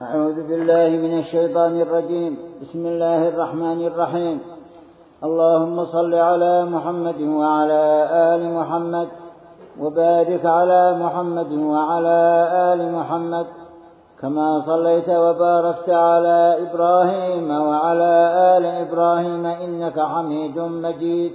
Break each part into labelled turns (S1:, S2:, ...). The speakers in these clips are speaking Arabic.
S1: أعوذ بالله من الشيطان الرجيم. بسم الله الرحمن الرحيم. اللهم صل على محمد وعلى آل محمد وبارك على محمد وعلى آل محمد كما صليت وباركت على إبراهيم وعلى آل إبراهيم إنك حميد مجيد.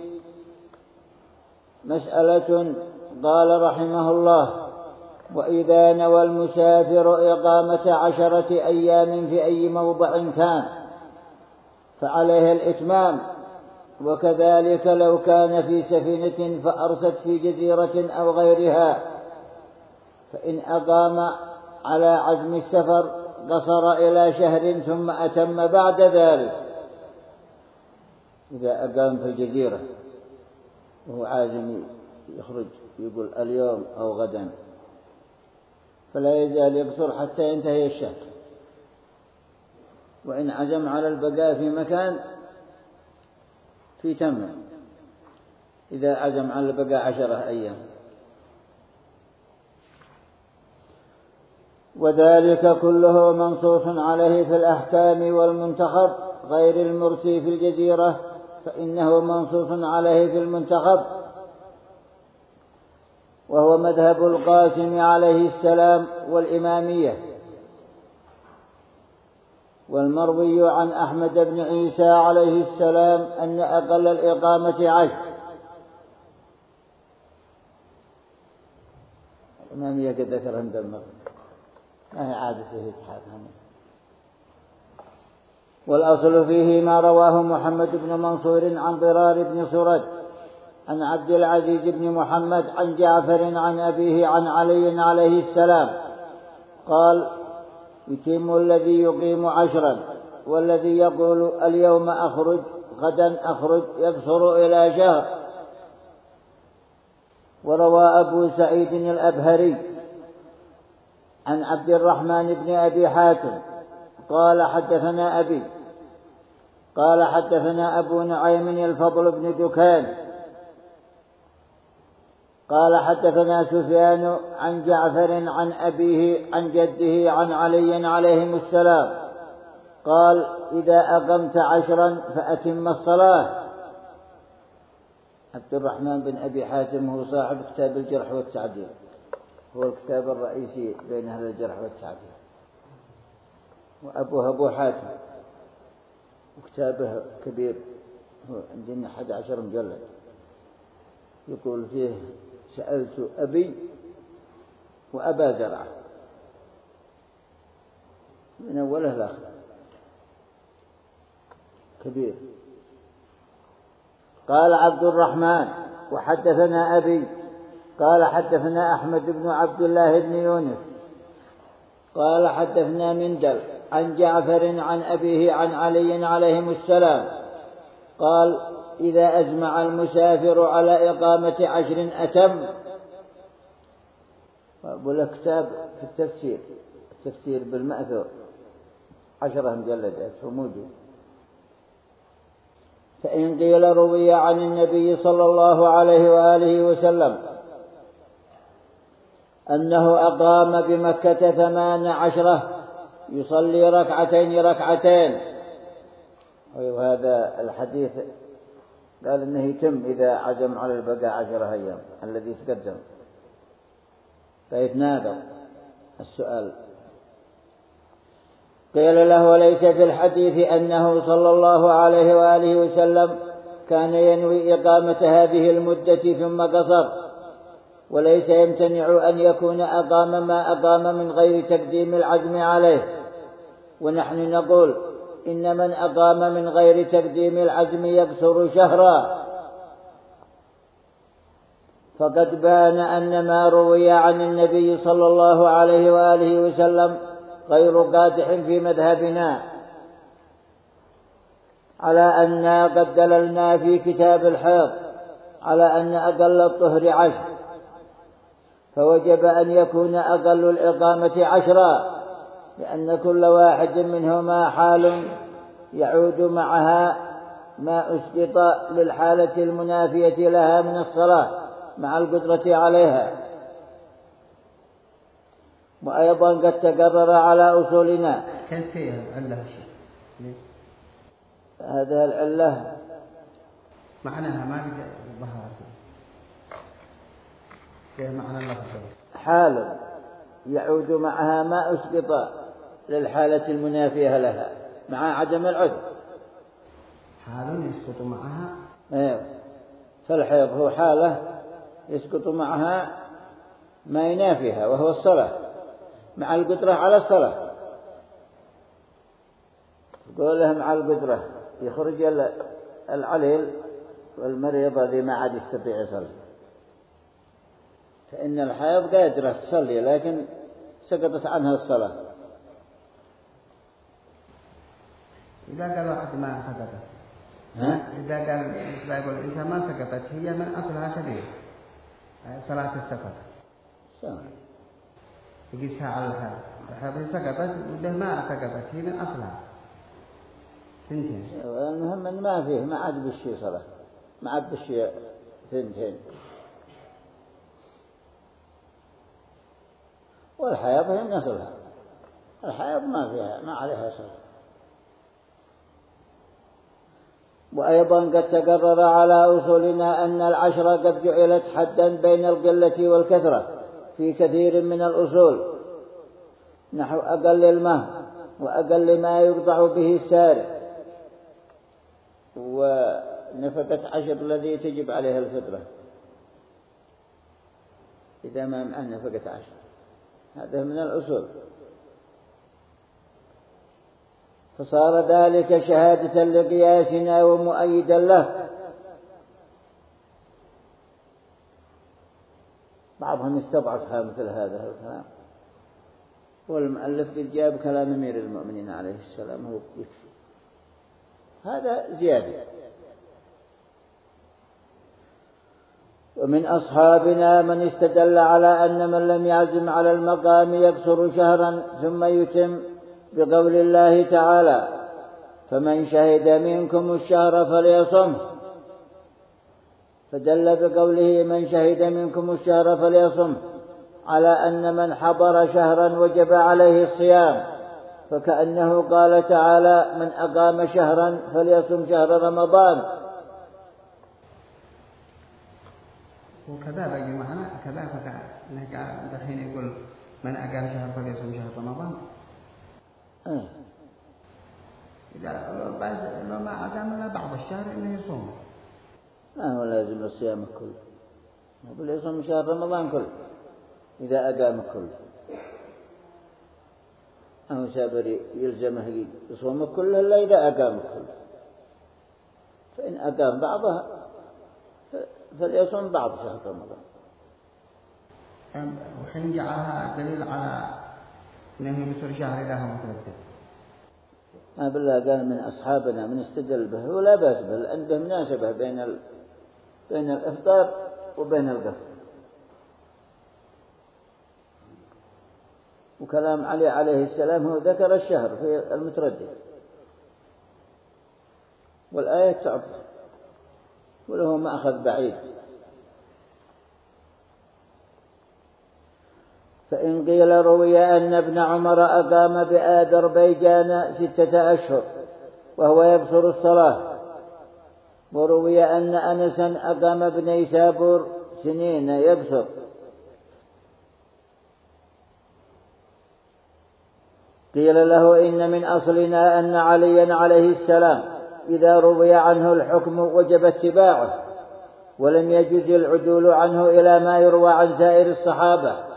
S1: مسألة. قال رحمه الله: وإذا نوى المسافر إقامة 10 أيام في أي موضع كان فعليه الإتمام، وكذلك لو كان في سفينة فأرست في جزيرة أو غيرها، فإن أقام على عزم السفر قصر إلى شهر ثم أتم بعد ذلك. إذا أقام في الجزيرة وهو عازم يخرج يقول اليوم أو غدا، فلا يزال يقصر حتى ينتهي الشهر. وإن عزم على البقاء في مكان في تم، إذا عزم على البقاء 10 أيام. وذلك كله منصوص عليه في الأحكام والمنتخب، غير المرسي في الجزيرة فإنه منصوص عليه في المنتخب، وهو مذهب القاسم عليه السلام والإمامية. والمروي عن أحمد بن عيسى عليه السلام أن أقل الإقامة 10. الإمامية قد ذكر عند المغرب، ما هي عادته يتحاكم. والأصل فيه ما رواه محمد بن منصور عن ضرار بن سرد عن عبد العزيز بن محمد عن جعفر عن أبيه عن علي عليه السلام قال: يتم الذي يقيم 10، والذي يقول اليوم أخرج غدا أخرج يقصر إلى شهر. وروى أبو سعيد الأبهري عن عبد الرحمن بن أبي حاتم قال: حدثنا أبي قال: حدثنا أبو نعيم الفضل بن دكان قال: حدثنا سفيان عن جعفر عن أبيه عن جده عن علي عليهم السلام قال: إذا أقمت 10 فأتم الصلاة. عبد الرحمن بن أبي حاتم هو صاحب كتاب الجرح والتعديل، هو الكتاب الرئيسي بين أهل الجرح والتعديل. وأبوه أبو حاتم، وكتابه كبير، هو عندنا 11 مجلد. يقول فيه: سألت أبي وأبا زرعة من أوله لآخره، كبير. قال عبد الرحمن: وحدثنا أبي قال: حدثنا أحمد بن عبد الله بن يونس قال: حدثنا مندل عن جعفر عن أبيه عن علي عليهم السلام قال: إذا أجمع المسافر على إقامة 10 أتم. وله كتاب في التفسير بالمأثور 10 مجلدات وموجود. فإن قيل روي عن النبي صلى الله عليه وآله وسلم أنه أقام بمكة 18 يصلي 2 ركعتين، وهذا الحديث قال إنه يتم إذا عزم على البقاء 10 أيام الذي تقدم، فيتناقض السؤال. قيل له: ليس في الحديث أنه صلى الله عليه وآله وسلم كان ينوي إقامة هذه المدة ثم قصر، وليس يمتنع أن يكون أقام ما أقام من غير تقديم العزم عليه. ونحن نقول: إن من أقام من غير تقديم العزم يقصر شهرا. فقد بان أن ما روي عن النبي صلى الله عليه وآله وسلم غير قادح في مذهبنا، على أننا قد دللنا في كتاب الحيض على أن أقل الطهر 10، فوجب أن يكون أقل الإقامة 10، لأن كل واحد منهما حال يعود معها ما أسقط للحالة المنافية لها من الصلاة مع القدرة عليها. وأيضا قد تقرر على أصولنا
S2: كيف العلة الشيء؟
S1: هذا العلة
S2: معناها ما قد ظهرت كيف معنى اللفظ؟
S1: حال يعود معها ما أسقط للحالة المنافية لها مع عدم العذر.
S2: حال يسقط معها
S1: فالحيض هو حالة يسقط معها ما ينافيها وهو الصلاة مع القدرة على الصلاة. يقول لهم مع القدرة يخرج العليل والمريض الذي ما عاد يستطيع يصلي، فإن الحيض قادرة تصلي لكن سقطت عنها الصلاة.
S2: إذا قال واحد ما سقطت إذا يقول الإنسان ما سقطت هي من أصلها كبير صلاة السقط يقيسها على الحيض سقطت وده ما سقطت هي من أصلها ثنتين.
S1: المهم أن ما فيه ما عاد بالشيء صلاة ما عاد بالشيء ثنتين. والحيض هي من أصلها، الحيض ما فيها ما عليها صلاة. وأيضا قد تقرر على أصولنا أن العشر قد جعلت حدا بين القلة والكثرة في كثير من الأصول، نحو أقل المهر وأقل ما يقطع به السارق ونفقة 10 الذي تجب عليها الفطرة إذا ما معه نفقة 10. هذا من الأصول. فصار ذلك شهادة لقياسنا ومؤيدا له. بعضهم استضعفها مثل هذا الكلام، والمؤلف قد جاب كلام أمير المؤمنين عليه السلام هو يكفي، هذا زيادة. ومن أصحابنا من استدل على أن من لم يعزم على المقام يقصر شهرا ثم يتم بقول الله تعالى فمن شهد منكم الشهر فليصمه، فدل بقوله من شهد منكم الشهر فليصمه على أن من حضر شهرا وجب عليه الصيام، فكأنه قال تعالى من أقام شهرا فليصم شهر رمضان.
S2: وكذا بقي معنا كذا فكأنه الحين يقول من أقام شهر فليصم شهر رمضان. إذا لو ما أقام إلا بعض الشهر إنه يصوم
S1: ما هو لازم الصيام كله، يقول يصوم شهر رمضان كله إذا أقام كله، أو سابر يلزمه يصوم كله إلا إذا أقام كله، فإن أقام بعضها فليصوم بعض شهر رمضان.
S2: وحين جعلها دليل على أنه يصير شهر إذا هو متردد.
S1: ما بالله قال من أصحابنا من استدل به ولا بأس به، لأن به مناسبة بين الإفطار وبين القصر. وكلام علي عليه السلام هو ذكر الشهر في المتردد، والآية تعطى وله مأخذ بعيد. فإن قيل روي أن ابن عمر أقام بآذربيجان 6 أشهر وهو يقصر الصلاة، وروي أن أنسا أقام بنيسابور 2 يقصر، قيل له إن من أصلنا أن عليا عليه السلام إذا روي عنه الحكم وجب اتباعه، ولم يجوز العدول عنه إلى ما يروى عن سائر الصحابة،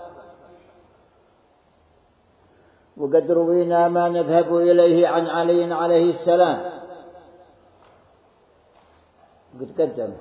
S1: وقد روينا ما نذهب إليه عن علي عليه السلام قد قدم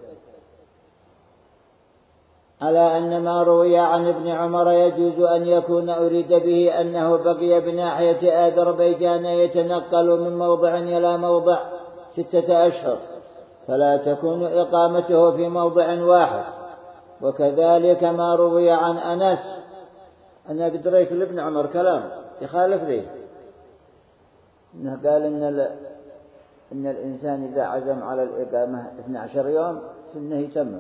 S1: على أن ما روي عن ابن عمر يجوز أن يكون أريد به أنه بقي بناحية آذربيجان يتنقل من موضع إلى موضع 6 أشهر، فلا تكون إقامته في موضع واحد. وكذلك ما روي عن أنس أنا قدريت لابن عمر كلام يخالف ذي، إنه قال إن الإنسان إذا عزم على الإقامة 12 يوم فإنه يتمم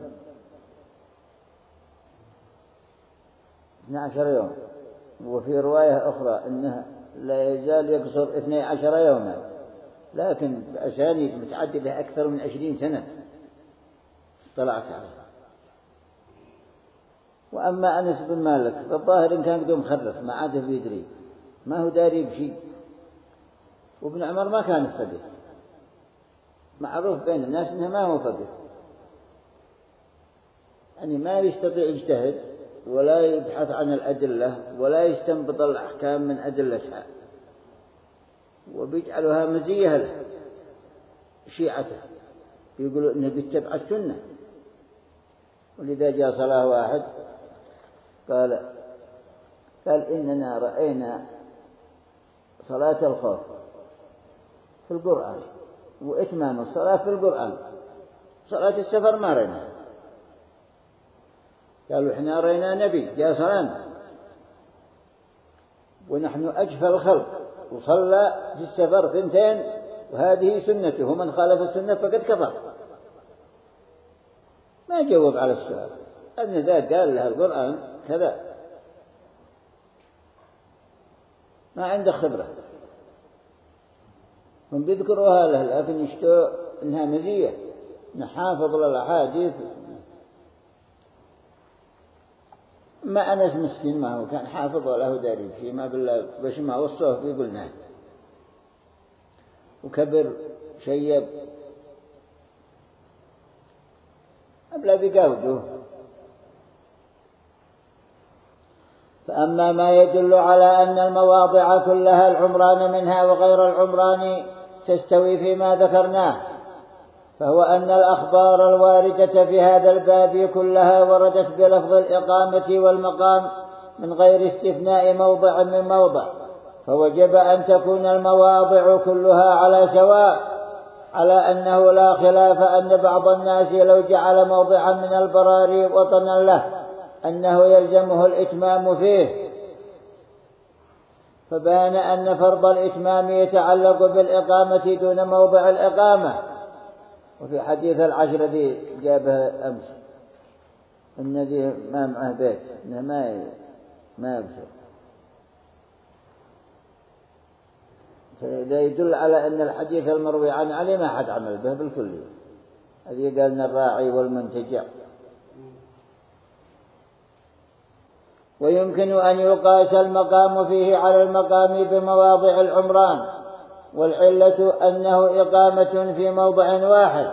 S1: 12 يوم. وفي رواية أخرى إنه لا يزال يقصر 12 يوما، لكن بأسانيد متعددة أكثر من 20 سنة طلعت عليه. وأما أنس بن مالك فالظاهر إن كان قدوم مخرف ما عاد بيدري، ما هو داري بشيء. وابن عمر ما كان فقيه، معروف بين الناس إنه ما هو فقيه، يعني ما يستطيع يجتهد ولا يبحث عن الأدلة ولا يستنبط الأحكام من أدلتها، وبيجعلها مزية له شيعته، يقولوا إنه بيتبع السنة. ولذا جاء صلاة واحد قال إننا رأينا صلاة الخوف في القرآن وإتمام الصلاة في القرآن، صلاة السفر ما رأينا. قالوا إحنا رأينا نبي جاء سلام ونحن أجفى الخلق وصلى في السفر 2 وهذه سنته، ومن خالف السنة فقد كفر. ما جاوب على السؤال، أن ذا قال له القرآن كذا، ما عنده خبرة. هم بيذكروها له لكن يشتوا إنها مزية، نحافظ للأحاديث. ما أنس مسكين ما هو كان حافظ ولا هو داري فيه، ما بالله باش ما وصوه بيقولنا، وكبر شيب أبلا بيقاوده. فأما ما يدل على أن المواضع كلها العمران منها وغير العمران تستوي فيما ذكرناه، فهو أن الأخبار الواردة في هذا الباب كلها وردت بلفظ الإقامة والمقام من غير استثناء موضع من موضع، فوجب أن تكون المواضع كلها على سواء، على أنه لا خلاف أن بعض الناس لو جعل موضعا من البراري وطنا له أنه يلزمه الإتمام فيه، فبان أن فرض الإتمام يتعلق بالإقامة دون موضع الإقامة. وفي حديث العشرة دي جابها أمس الذي ما معه بيت إنه ما يبصر، فإذا يدل على أن الحديث المروي عن علي ما حد عمل به بالكلية. هذه قالنا الراعي والمنتجع. ويمكن أن يقاس المقام فيه على المقام بمواضع العمران، والعلة أنه إقامة في موضع واحد.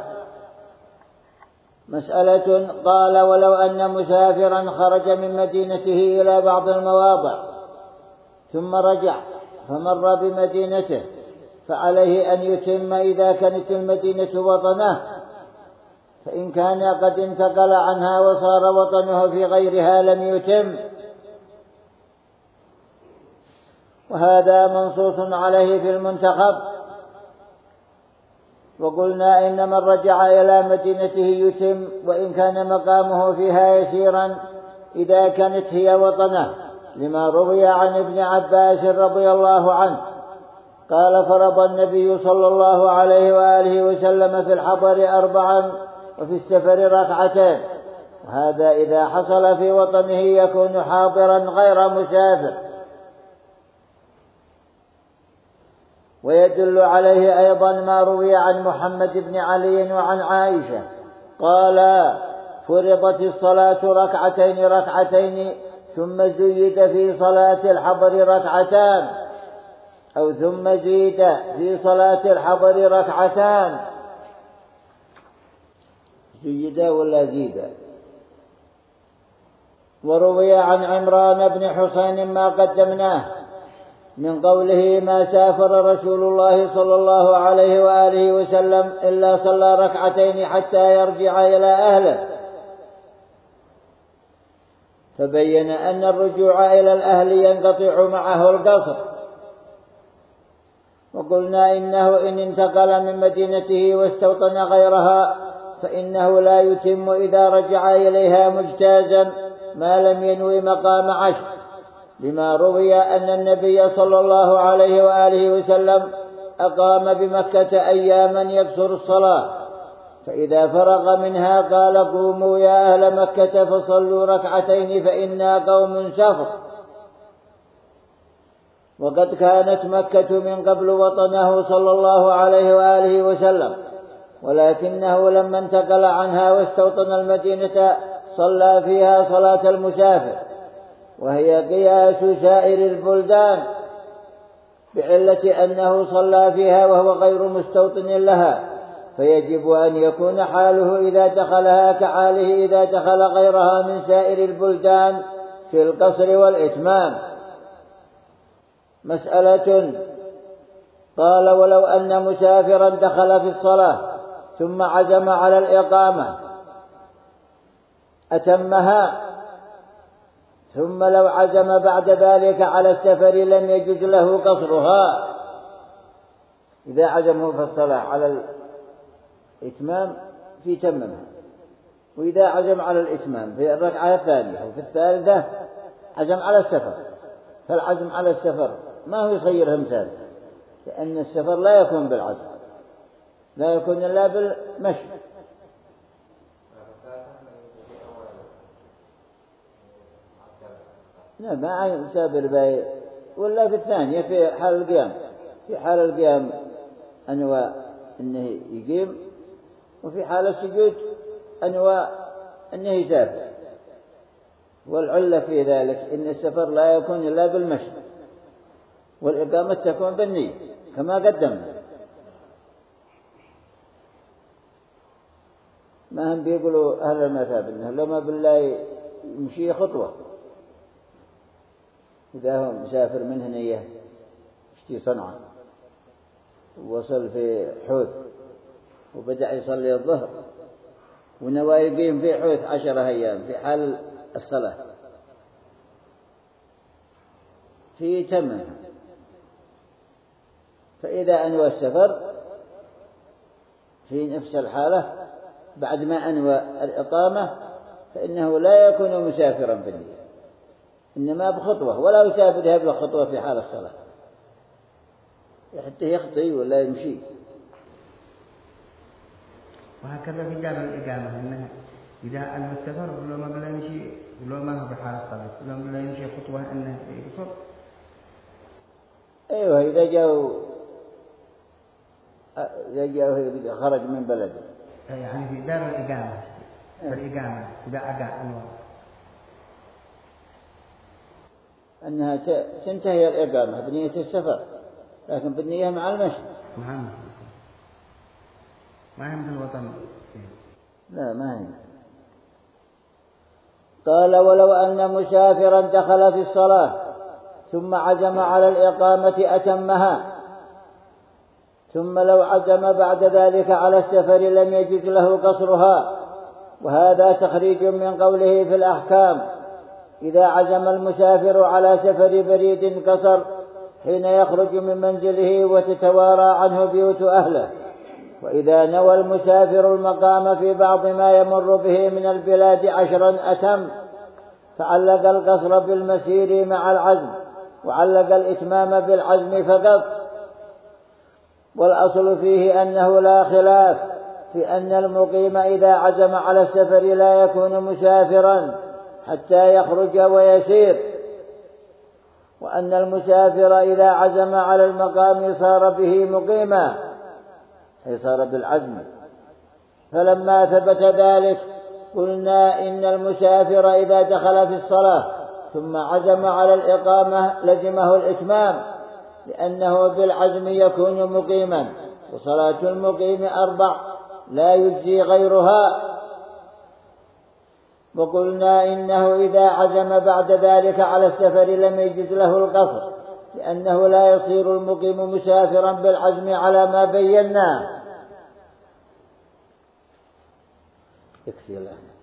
S1: مسألة قال ولو أن مسافرا خرج من مدينته إلى بعض المواضع ثم رجع فمر بمدينته فعليه أن يتم إذا كانت المدينة وطنه، فإن كان قد انتقل عنها وصار وطنه في غيرها لم يتم، وهذا منصوص عليه في المنتخب. وقلنا إن من رجع إلى مدينته يتم وإن كان مقامه فيها يسيرا إذا كانت هي وطنه، لما روي عن ابن عباس رضي الله عنه قال فرض النبي صلى الله عليه وآله وسلم في الحضر 4 وفي السفر 2، وهذا إذا حصل في وطنه يكون حاضرا غير مسافر. ويدل عليه أيضا ما روي عن محمد بن علي وعن عائشة قال فرضت الصلاة 2 ثم زيد في صلاة الحضر 2 أو ثم زيد في صلاة الحضر 2، زيد ولا زيد. وروي عن عمران بن حسين ما قدمناه من قوله ما سافر رسول الله صلى الله عليه وآله وسلم إلا صلى 2 حتى يرجع إلى أهله، فبين أن الرجوع إلى الأهل ينقطع معه القصر. وقلنا إنه إن انتقل من مدينته واستوطن غيرها فإنه لا يتم إذا رجع إليها مجتازا ما لم ينوي مقام 10، لما روي أن النبي صلى الله عليه وآله وسلم أقام بمكة أياما يكثر الصلاة، فإذا فرغ منها قال قوموا يا أهل مكة فصلوا 2 فإنا قوم سفر. وقد كانت مكة من قبل وطنه صلى الله عليه وآله وسلم، ولكنه لما انتقل عنها واستوطن المدينة صلى فيها صلاة المسافر، وهي قياس سائر البلدان، بعلة أنه صلى فيها وهو غير مستوطن لها، فيجب أن يكون حاله إذا دخلها كحاله إذا دخل غيرها من سائر البلدان في القصر والإتمام. مسألة. قال: ولو أن مسافرا دخل في الصلاة ثم عزم على الإقامة أتمها، ثم لو عزم بعد ذلك على السفر لم يجوز له قصرها. إذا عزمه في الصلاة على الإتمام في تممها، وإذا عزم على الإتمام في الركعة الثانية وفي الثالثة عزم على السفر، فالعزم على السفر ما هو يصير مثال، لأن السفر لا يكون بالعزم، لا يكون إلا بالمشي. لا، ما يسافر باي ولا في الثانية في حال القيام. في حال القيام أنواع أنه يقيم، وفي حال السجود أنواع أنه يسافر. والعلة في ذلك إن السفر لا يكون إلا بالمشي، والإقامة تكون بالنية كما قدمنا. ما هم بيقولوا أهل المذهب إنه لما بالله يمشي خطوة، إذا هو مسافر من هنية يشتي صنعاء ووصل في حوث وبدأ يصلي الظهر ونوى يقيم في حوث 10 أيام في حال الصلاة في تمم. فإذا أنوى السفر في نفس الحالة بعد ما أنوى الإقامة فإنه لا يكون مسافرا بالنية، إنما بخطوة، ولا يسافرها بالخطوة في حال الصلاة حتى يخطي ولا يمشي.
S2: وهكذا في دار الإقامة أنها إذا أنوى السفر ولو ما بلا يمشي، ولو ما هو بحال الصلاة ولو ما بلا يمشي خطوة أنه يقصر.
S1: أيوة، إذا جاء خرج من بلده،
S2: يعني في دار الإقامة الإقامة إذا أقع أنوى
S1: أنها تنتهي الإقامة بنية السفر، لكن بالنية مع المشي.
S2: ما هي مثل الوطن.
S1: لا، ما هي. قال: ولو أن مسافرا دخل في الصلاة ثم عزم على الإقامة أتمها، ثم لو عزم بعد ذلك على السفر لم يجوز له قصرها. وهذا تخريج من قوله في الأحكام: إذا عزم المسافر على سفر بريد قصر حين يخرج من منزله وتتوارى عنه بيوت أهله. وإذا نوى المسافر المقام في بعض ما يمر به من البلاد 10 أتم، فعلق القصر بالمسير مع العزم، وعلق الإتمام بالعزم فقط. والأصل فيه أنه لا خلاف في أن المقيم إذا عزم على السفر لا يكون مسافرا حتى يخرج ويسير، وأن المسافر إذا عزم على المقام صار به مقيما، أي صار بالعزم. فلما ثبت ذلك قلنا إن المسافر إذا دخل في الصلاة ثم عزم على الإقامة لزمه الإتمام، لأنه بالعزم يكون مقيما، وصلاة المقيم 4 لا يجزي غيرها. وقلنا إنه إذا عزم بعد ذلك على السفر لم يجز له القصر، لأنه لا يصير المقيم مسافرا بالعزم على ما بينا. يكفي الآن.